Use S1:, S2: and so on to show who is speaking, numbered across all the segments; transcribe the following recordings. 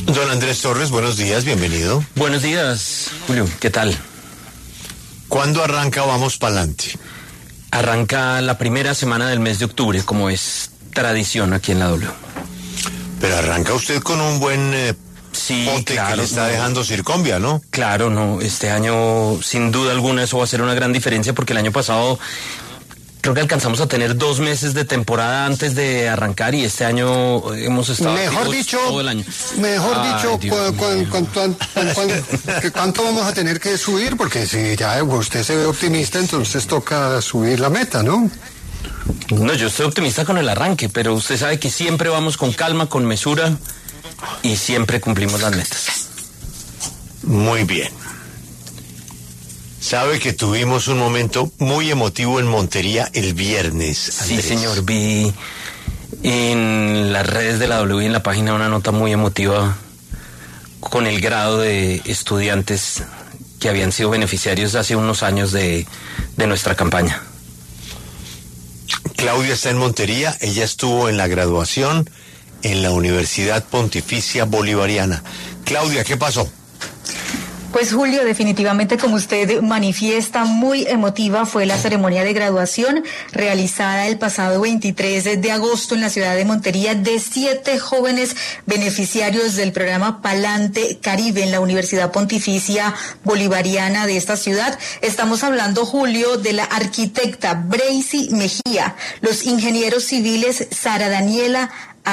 S1: Don Andrés Torres, buenos días, bienvenido.
S2: Buenos días, Julio, ¿qué tal?
S1: ¿Cuándo arranca Vamos Pa'lante?
S2: Arranca la primera semana del mes de octubre, como es tradición aquí en la W.
S1: Pero arranca usted con un buen
S2: sí,
S1: pote
S2: claro,
S1: que le está dejando Circonvia, ¿no?
S2: Claro, no, este año sin duda alguna eso va a ser una gran diferencia porque el año pasado creo que alcanzamos a tener 2 meses de temporada antes de arrancar y este año hemos estado todo el año.
S3: ¿Cuánto vamos a tener que subir? Porque si ya usted se ve optimista, entonces toca subir la meta, ¿no?
S2: No, yo estoy optimista con el arranque, pero usted sabe que siempre vamos con calma, con mesura y siempre cumplimos las metas.
S1: Muy bien. Sabe que tuvimos un momento muy emotivo en Montería el viernes, Andrés.
S2: Sí, señor, vi en las redes de la W y en la página una nota muy emotiva con el grado de estudiantes que habían sido beneficiarios hace unos años de nuestra campaña.
S1: Claudia está en Montería, ella estuvo en la graduación en la Universidad Pontificia Bolivariana. Claudia, ¿qué pasó?
S4: Pues Julio, definitivamente como usted manifiesta, muy emotiva fue la ceremonia de graduación realizada el pasado 23 de agosto en la ciudad de Montería de 7 jóvenes beneficiarios del programa Pa'lante Caribe en la Universidad Pontificia Bolivariana de esta ciudad. Estamos hablando, Julio, de la arquitecta Breisy Mejía, los ingenieros civiles Sara Daniela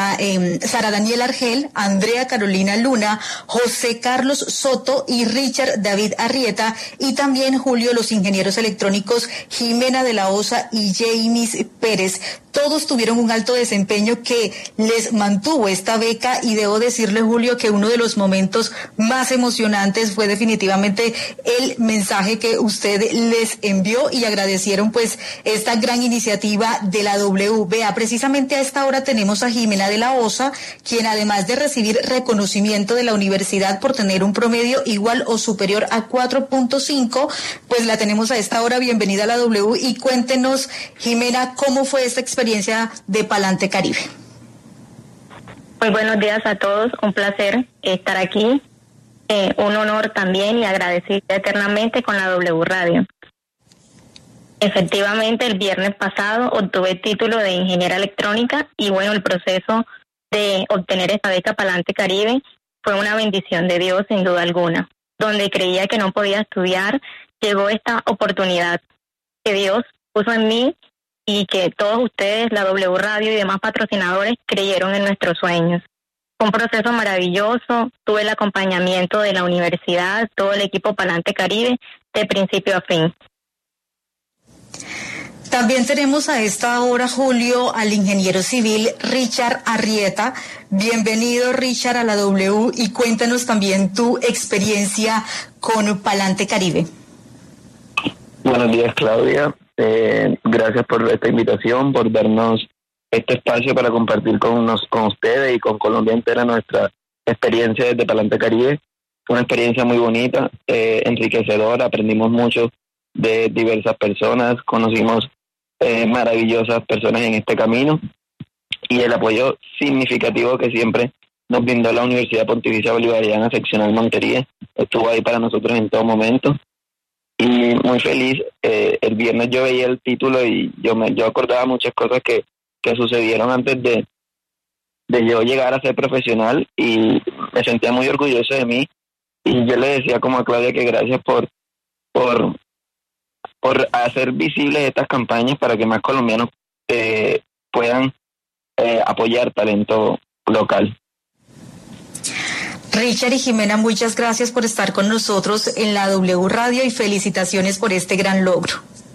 S4: Argel, Andrea Carolina Luna, José Carlos Soto y Richard David Arrieta, y también, Julio, los ingenieros electrónicos Jimena de la Osa y James Pérez. Todos tuvieron un alto desempeño que les mantuvo esta beca, y debo decirle, Julio, que uno de los momentos más emocionantes fue definitivamente el mensaje que usted les envió y agradecieron pues esta gran iniciativa de la W. Vea, precisamente a esta hora tenemos a Jimena de la Osa, quien además de recibir reconocimiento de la universidad por tener un promedio igual o superior a 4.5, pues la tenemos a esta hora. Bienvenida a la W y cuéntenos, Jimena, ¿cómo fue esta experiencia de Pa'lante Caribe?
S5: Muy buenos días a todos, un placer estar aquí, un honor también y agradecida eternamente con la W Radio. Efectivamente, el viernes pasado obtuve el título de ingeniera electrónica y bueno, el proceso de obtener esta beca Pa'lante Caribe fue una bendición de Dios sin duda alguna. Donde creía que no podía estudiar, llegó esta oportunidad que Dios puso en mí y que todos ustedes, la W Radio y demás patrocinadores, creyeron en nuestros sueños. Fue un proceso maravilloso, tuve el acompañamiento de la universidad, todo el equipo Pa'lante Caribe, de principio a fin.
S4: También tenemos a esta hora, Julio, al ingeniero civil Richard Arrieta. Bienvenido, Richard, a la W y cuéntanos también tu experiencia con Pa'lante Caribe.
S6: Buenos días, Claudia. Gracias por esta invitación, por darnos este espacio para compartir con ustedes y con Colombia entera nuestra experiencia desde Pa'lante Caribe. Fue una experiencia muy bonita, enriquecedora, aprendimos mucho de diversas personas, conocimos maravillosas personas en este camino y el apoyo significativo que siempre nos brindó la Universidad Pontificia Bolivariana Seccional Montería, estuvo ahí para nosotros en todo momento y muy feliz. El viernes yo veía el título y yo acordaba muchas cosas que sucedieron antes de yo llegar a ser profesional y me sentía muy orgulloso de mí y yo le decía como a Claudia que gracias por hacer visibles estas campañas para que más colombianos puedan apoyar talento local.
S4: Richard y Jimena, muchas gracias por estar con nosotros en la W Radio y felicitaciones por este gran logro.